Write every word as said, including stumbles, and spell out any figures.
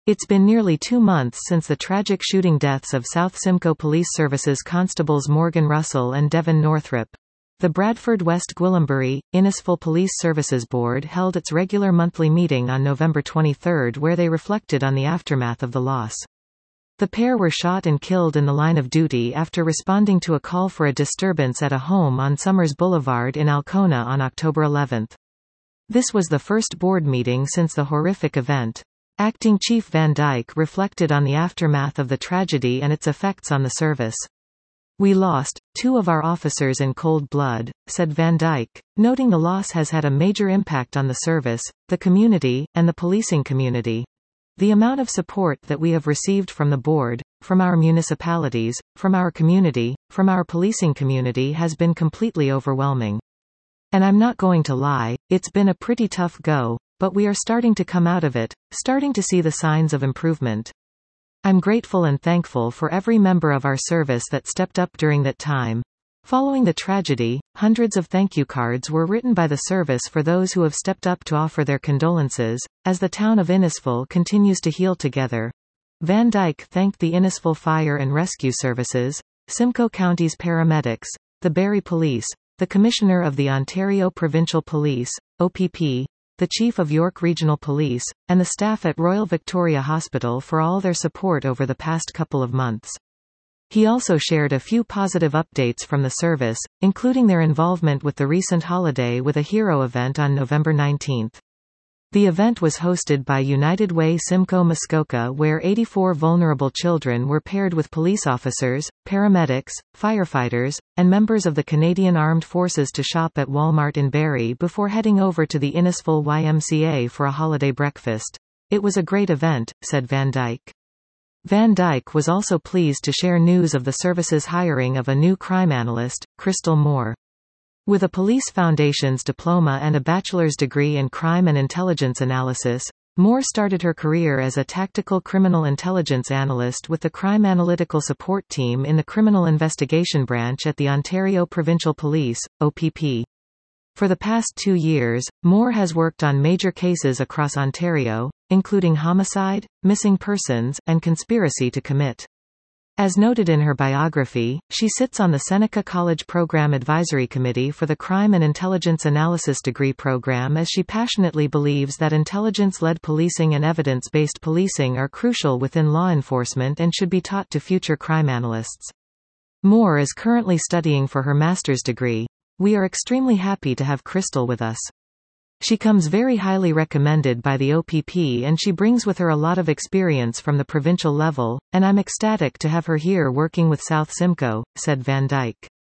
It's been nearly two months since the tragic shooting deaths of South Simcoe Police Services constables Morgan Russell and Devon Northrop. The Bradford West Gwillimbury, Innisfil Police Services Board held its regular monthly meeting on November twenty-third where they reflected on the aftermath of the loss. The pair were shot and killed in the line of duty after responding to a call for a disturbance at a home on Summers Boulevard in Alcona on October eleventh. This was the first board meeting since the horrific event. Acting Chief Van Dyke reflected on the aftermath of the tragedy and its effects on the service. "We lost two of our officers in cold blood," said Van Dyke, noting the loss has had a major impact on the service, the community, and the policing community. "The amount of support that we have received from the board, from our municipalities, from our community, from our policing community has been completely overwhelming. And I'm not going to lie, it's been a pretty tough go, but we are starting to come out of it, starting to see the signs of improvement. I'm grateful and thankful for every member of our service that stepped up during that time." Following the tragedy, hundreds of thank you cards were written by the service for those who have stepped up to offer their condolences. As the town of Innisfil continues to heal together, Van Dyke thanked the Innisfil Fire and Rescue Services, Simcoe County's paramedics, the Barrie Police, the Commissioner of the Ontario Provincial Police, O P P, the Chief of York Regional Police, and the staff at Royal Victoria Hospital for all their support over the past couple of months. He also shared a few positive updates from the service, including their involvement with the recent Holiday with a Hero event on November nineteenth. The event was hosted by United Way Simcoe Muskoka, where eighty-four vulnerable children were paired with police officers, paramedics, firefighters, and members of the Canadian Armed Forces to shop at Walmart in Barrie before heading over to the Innisfil Y M C A for a holiday breakfast. "It was a great event," said Van Dyke. Van Dyke was also pleased to share news of the service's hiring of a new crime analyst, Crystal Moore. With a Police Foundation's diploma and a bachelor's degree in crime and intelligence analysis, Moore started her career as a tactical criminal intelligence analyst with the Crime Analytical Support Team in the Criminal Investigation Branch at the Ontario Provincial Police, O P P. For the past two years, Moore has worked on major cases across Ontario, including homicide, missing persons, and conspiracy to commit. As noted in her biography, she sits on the Seneca College Program Advisory Committee for the Crime and Intelligence Analysis degree program, as she passionately believes that intelligence-led policing and evidence-based policing are crucial within law enforcement and should be taught to future crime analysts. Moore is currently studying for her master's degree. "We are extremely happy to have Crystal with us. She comes very highly recommended by the O P P and she brings with her a lot of experience from the provincial level, and I'm ecstatic to have her here working with South Simcoe," said Van Dyke.